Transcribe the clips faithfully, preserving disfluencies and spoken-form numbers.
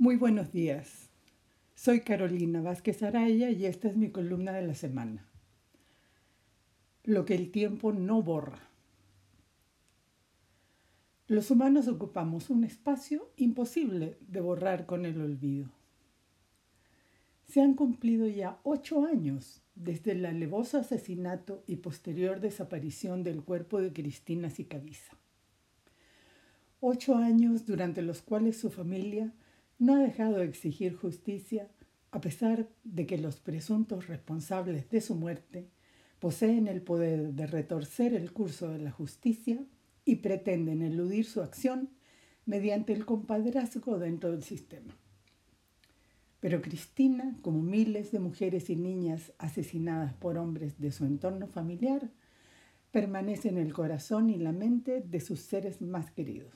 Muy buenos días. Soy Carolina Vázquez Araya y esta es mi columna de la semana. Lo que el tiempo no borra. Los humanos ocupamos un espacio imposible de borrar con el olvido. Se han cumplido ya ocho años desde el alevoso asesinato y posterior desaparición del cuerpo de Cristina Sicavisa. Ocho años durante los cuales su familia no ha dejado de exigir justicia, a pesar de que los presuntos responsables de su muerte poseen el poder de retorcer el curso de la justicia y pretenden eludir su acción mediante el compadrazgo dentro del sistema. Pero Cristina, como miles de mujeres y niñas asesinadas por hombres de su entorno familiar, permanece en el corazón y la mente de sus seres más queridos.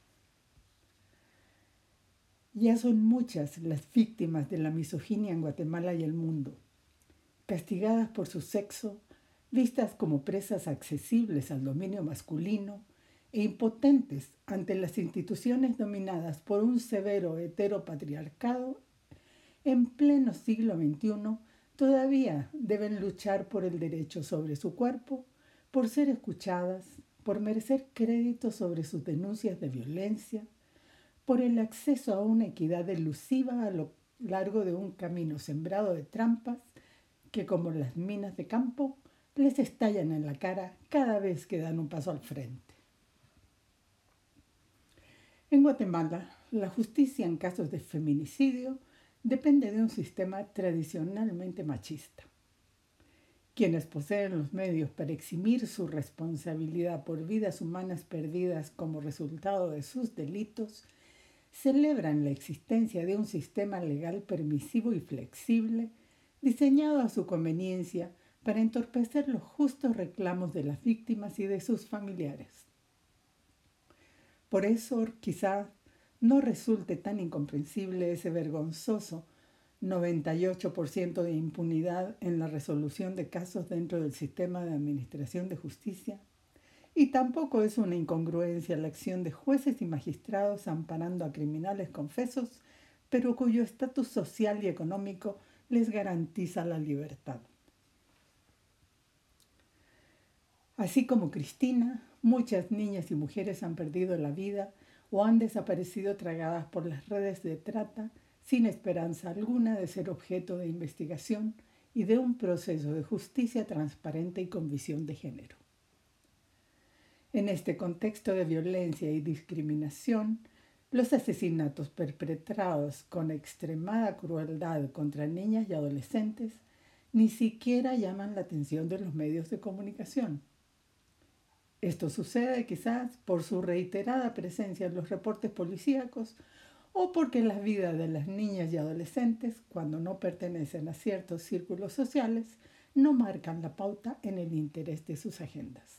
Ya son muchas las víctimas de la misoginia en Guatemala y el mundo, castigadas por su sexo, vistas como presas accesibles al dominio masculino e impotentes ante las instituciones dominadas por un severo heteropatriarcado. En pleno siglo veintiuno todavía deben luchar por el derecho sobre su cuerpo, por ser escuchadas, por merecer crédito sobre sus denuncias de violencia, por el acceso a una equidad elusiva a lo largo de un camino sembrado de trampas que, como las minas de campo, les estallan en la cara cada vez que dan un paso al frente. En Guatemala, la justicia en casos de feminicidio depende de un sistema tradicionalmente machista. Quienes poseen los medios para eximir su responsabilidad por vidas humanas perdidas como resultado de sus delitos celebran la existencia de un sistema legal permisivo y flexible diseñado a su conveniencia para entorpecer los justos reclamos de las víctimas y de sus familiares. Por eso, quizá no resulte tan incomprensible ese vergonzoso noventa y ocho por ciento de impunidad en la resolución de casos dentro del sistema de administración de justicia, y tampoco es una incongruencia la acción de jueces y magistrados amparando a criminales confesos, pero cuyo estatus social y económico les garantiza la libertad. Así como Cristina, muchas niñas y mujeres han perdido la vida o han desaparecido tragadas por las redes de trata sin esperanza alguna de ser objeto de investigación y de un proceso de justicia transparente y con visión de género. En este contexto de violencia y discriminación, los asesinatos perpetrados con extremada crueldad contra niñas y adolescentes ni siquiera llaman la atención de los medios de comunicación. Esto sucede quizás por su reiterada presencia en los reportes policíacos o porque las vidas de las niñas y adolescentes, cuando no pertenecen a ciertos círculos sociales, no marcan la pauta en el interés de sus agendas.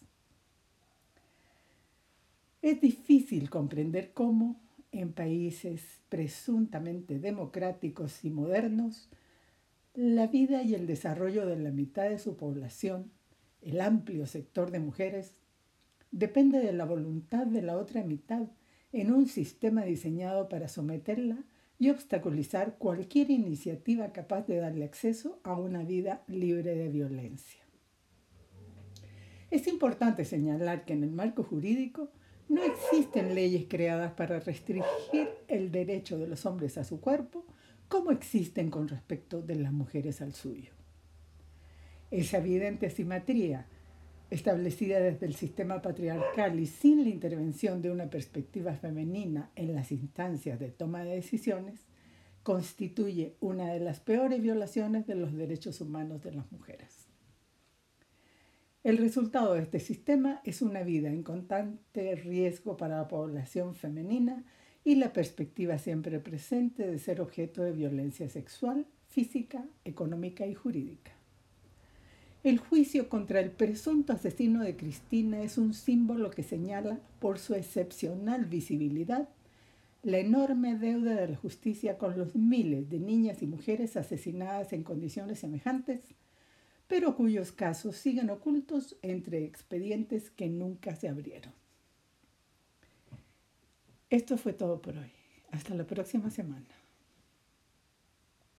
Es difícil comprender cómo, en países presuntamente democráticos y modernos, la vida y el desarrollo de la mitad de su población, el amplio sector de mujeres, depende de la voluntad de la otra mitad en un sistema diseñado para someterla y obstaculizar cualquier iniciativa capaz de darle acceso a una vida libre de violencia. Es importante señalar que en el marco jurídico no existen leyes creadas para restringir el derecho de los hombres a su cuerpo como existen con respecto de las mujeres al suyo. Esa evidente asimetría, establecida desde el sistema patriarcal y sin la intervención de una perspectiva femenina en las instancias de toma de decisiones, constituye una de las peores violaciones de los derechos humanos de las mujeres. El resultado de este sistema es una vida en constante riesgo para la población femenina y la perspectiva siempre presente de ser objeto de violencia sexual, física, económica y jurídica. El juicio contra el presunto asesino de Cristina es un símbolo que señala, por su excepcional visibilidad, la enorme deuda de la justicia con los miles de niñas y mujeres asesinadas en condiciones semejantes, pero cuyos casos siguen ocultos entre expedientes que nunca se abrieron. Esto fue todo por hoy. Hasta la próxima semana.